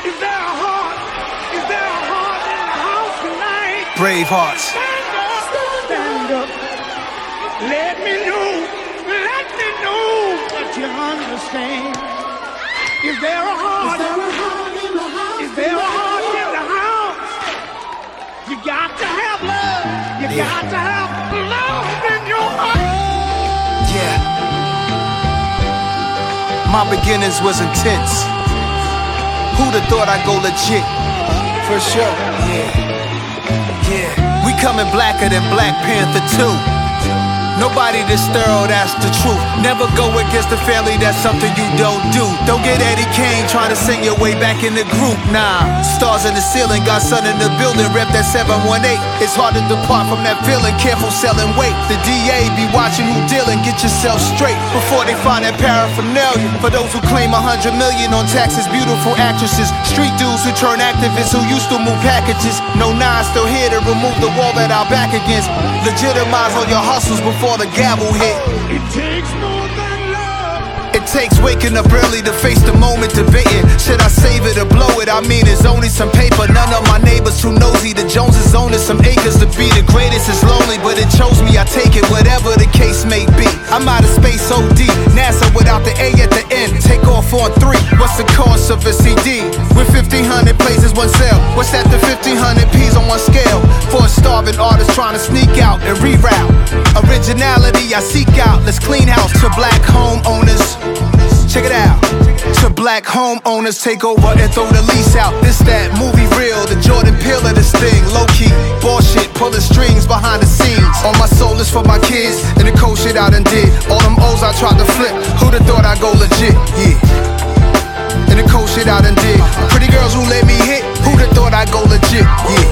Is there a heart? Is there a heart in the house tonight? Brave hearts. Stand up, stand up. Let me know that you understand. Is there a heart? Is there a heart in the house? You got to have love. You got to have love in your heart. Yeah. My beginnings was intense. Who'd have thought I'd go legit? For sure. Yeah. We coming blacker than Black Panther 2. Nobody this thorough, that's the truth. Never go against the family, that's something you don't do. Don't get Eddie Kane trying to sing your way back in the group. Nah, stars in the ceiling, got sun in the building. Rep that 718. It's hard to depart from that feeling. Careful selling weight. The DA be watching who dealing. Get yourself straight before they find that paraphernalia. For those who claim 100 million on taxes, beautiful actresses, street dudes who turn activists who used to move packages. No nine still here to remove the wall that I'll back against. Legitimize all your hustles before the gavel hit. It takes more than love. It takes waking up early to face the moment, debating. Should I save it or blow it? I mean, it's only some paper. None of my neighbors too nosy. The Joneses owning some acres. To be the greatest is lonely, but it chose me. I take it, whatever the case may be. I'm out of space OD. NASA without the A at the end. Take off on 3. What's the cost of a CD? With 1,500 places, one sale. What's that to 1,500 P's on one scale? For a starving artist trying to sneak out and reroute. Originality I seek out. Let's clean house to black homeowners. Check it out. To black homeowners, take over and throw the lease out. This that movie real, the Jordan Peele of this thing. Low key, bullshit, pulling strings behind the scenes. All my soul is for my kids, and the cold shit I done did. All them O's I tried to flip, who'da thought I'd go legit, yeah. And the cold shit I done did. Pretty girls who let me hit, who'da thought I'd go legit,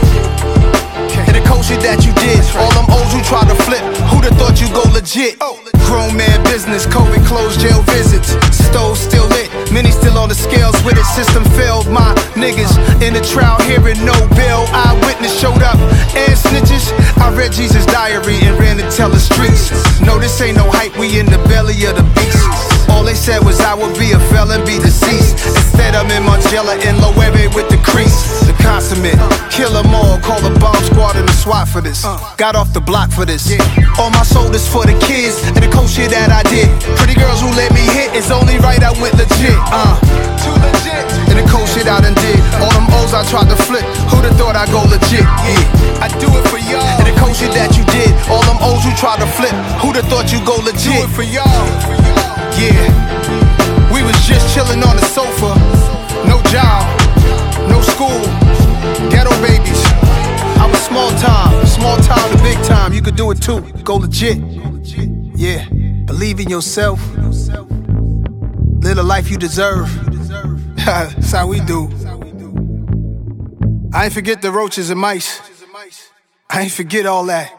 yeah. And the cold shit that you did. All them O's who tried to flip, who'da thought you go legit. Grown man business, COVID closed, jail visits. Stove still lit, many still on the scales with it. System failed, my niggas in the trial hearing no bill. Eyewitness showed up and snitches. I read Jesus' diary and ran to tell the streets. No, this ain't no hype, we in the belly of the beast. All they said was I would be a felon, be deceased. Instead I'm in Margiela and Loewe with the crease. The consummate, kill them all, call the bomb squad and the SWAT for this. Got off the block for this. All my soul is for the kids and the cold shit that I did. Pretty girls who let me hit, it's only right I went legit. Too legit. And the cold shit I done did. All them O's I tried to flip, who'da thought I'd go legit? Yeah, I do it for y'all. And the cold shit that you did. All them O's you tried to flip, who'da thought you go legit? Do it for y'all. Yeah, we was just chillin' on the sofa. No job, no school, ghetto babies. I was small time to big time. You could do it too, go legit. Yeah, believe in yourself. Live the life you deserve. That's how we do. I ain't forget the roaches and mice. I ain't forget all that.